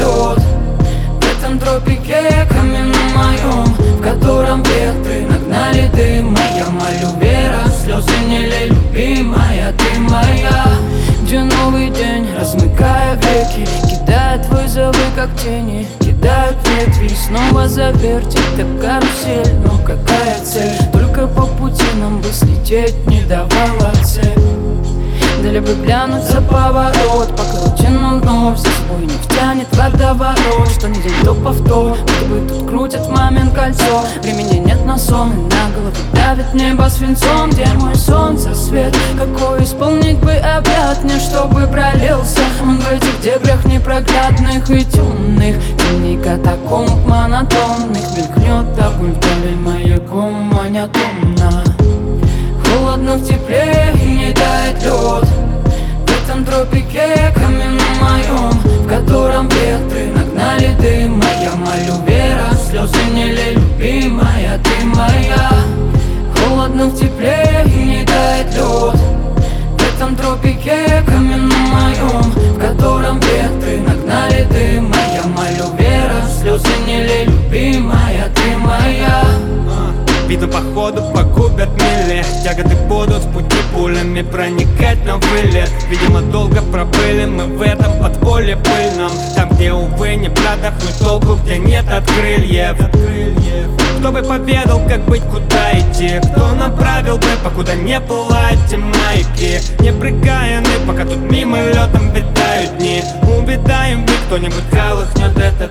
лед в этом тропике каменном моем, в котором ветры нагнали дым. Я молю, вера, слезы не лей, любимая, ты моя. Где новый день, размыкая веки, кидает вызовы, как тени, кидают ветви. Снова завертит так карусель, но какая цель? Только по пути нам бы слететь не давала цель. Дали бы глянуть за поворот, покруче, но вновь за собой не втянет водоворот. Что не день, то повтор, будто бы тут крутят в момент кольцо. Времени нет на сон, и на голову давит небо свинцом. Где мой солнце свет, какой исполнить бы обряд мне, чтобы пролился он в этих дебрях непроглядных и темных, темней катакомб монотонных. Мелькнет огонь вдали маяком монотонно. Холодно в тепле и не тает лед в этом тропике каменном моем, в котором ветры нагнали дым. Я молю, вера, слезы не лей, любимая, ты моя. Холодно в тепле и не тает лед в этом тропике каменном моем, в котором ветры нагнали дым. Я молю, вера, слезы не лей, любимая, ты моя. Видно, походу погубят мили, тяготы будут в пути пулями проникать на вылет. Видимо, долго пробыли мы в этом подполье пыльном, там, где, увы, не продохнуть толку, где нет от крыльев. Кто бы поведал, как быть, куда идти, кто направил бы, покуда не пылают те маяки. Не прыгаем мы, пока тут мимолетом витают дни. Увидаем мы, кто-нибудь колыхнет этот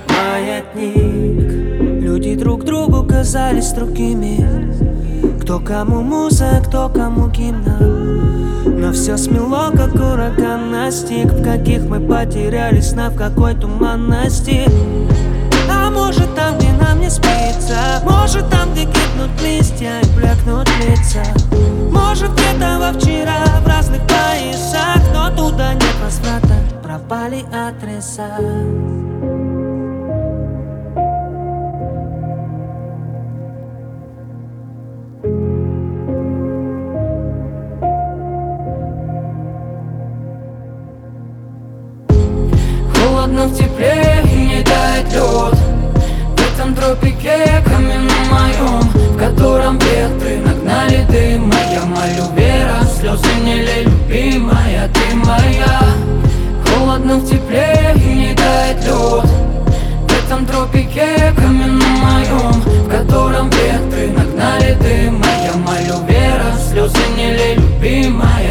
маятник. Люди друг другу казались другими, кто кому муза, кто кому гимн. Но все смело, как ураган настиг, в каких мы потерялись на в какой туманности. А может там, где нам не спится, может там, где гибнут листья и блекнут лица, может где-то во вчера в разных поясах, но туда нет возврата, пропали адреса. Холодно в тепле и не тает лед в этом тропике каменном моем, в котором ветры нагнали дым. Я молю, вера, слезы не лей, любимая, ты моя. Холодно в тепле и не тает лед в этом тропике каменном моем, в котором ветры нагнали дым. Я молю, вера, слезы не лей, любимая.